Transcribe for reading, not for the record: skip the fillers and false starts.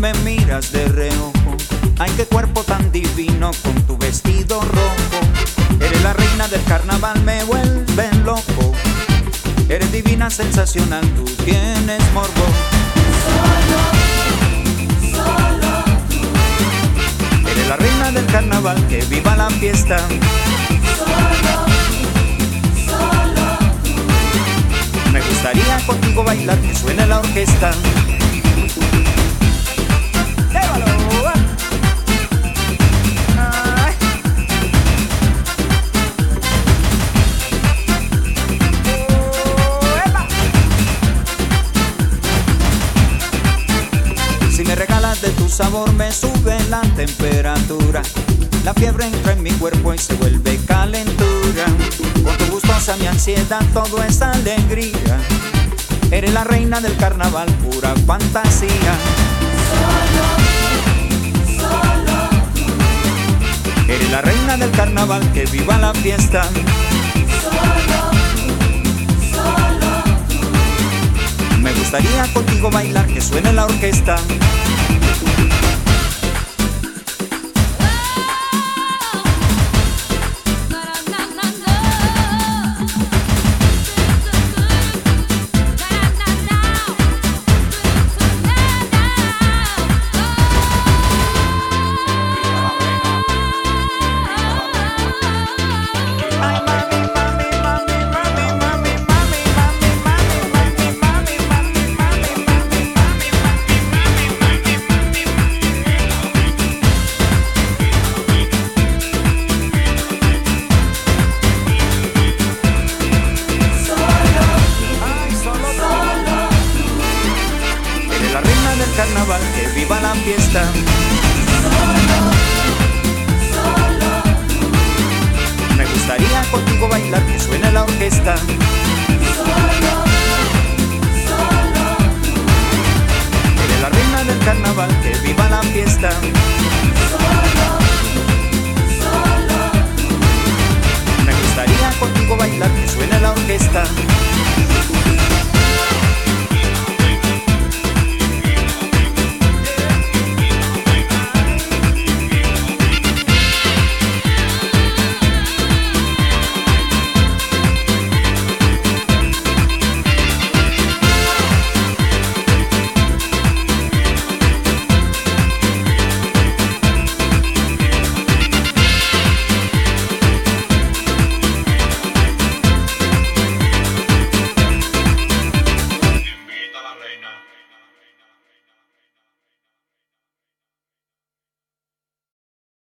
me miras de reojo. Ay, qué cuerpo tan divino con tu vestido rojo. Eres la reina del carnaval, me vuelve loco. Eres divina, sensacional, tú tienes morbo. Solo tú. Eres la reina del carnaval, que viva la fiesta. Solo tú. Me gustaría contigo bailar, que suene la orquesta. Si me regalas de tu sabor me sube la temperatura. La fiebre entra en mi cuerpo y se vuelve calentura. Con tu gustosa mi ansiedad todo es alegría. Eres la reina del carnaval, pura fantasía. Solo tú. Eres la reina del carnaval, que viva la fiesta. Solo tú. Me gustaría contigo bailar, que suene la orquesta. Carnaval, que viva la fiesta. Solo tú. Me gustaría contigo bailar, que suene la orquesta. Solo tú. Eres la reina del carnaval, que viva la fiesta. Solo tú. Me gustaría contigo bailar, que suene la orquesta.